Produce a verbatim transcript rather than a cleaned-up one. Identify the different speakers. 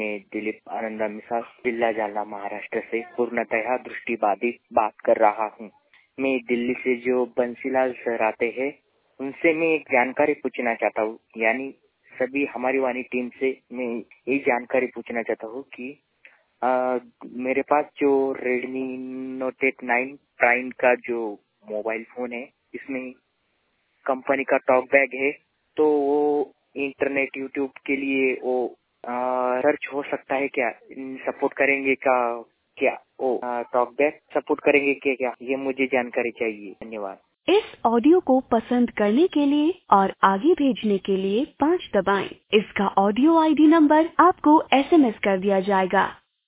Speaker 1: मैं दिलीप आनंदा मिसास, जिला जालना, महाराष्ट्र से पूर्णतः दृष्टिबाधित बात कर रहा हूँ। मैं दिल्ली से जो बंसीलाल सर आते हैं, उनसे मैं एक जानकारी पूछना चाहता हूँ। यानी सभी हमारी वाणी टीम से मैं ये जानकारी पूछना चाहता हूँ कि आ, मेरे पास जो Redmi note eight nine prime का जो मोबाइल फोन है, इसमें कंपनी का टॉक बैग है, तो वो इंटरनेट यूट्यूब के लिए वो सर्च हो सकता है क्या? सपोर्ट करेंगे का क्या वो टॉक बैग सपोर्ट करेंगे क्या क्या ये मुझे जानकारी चाहिए। धन्यवाद।
Speaker 2: इस ऑडियो को पसंद करने के लिए और आगे भेजने के लिए पाँच दबाएं। इसका ऑडियो आईडी नंबर आपको एसएमएस कर दिया जाएगा।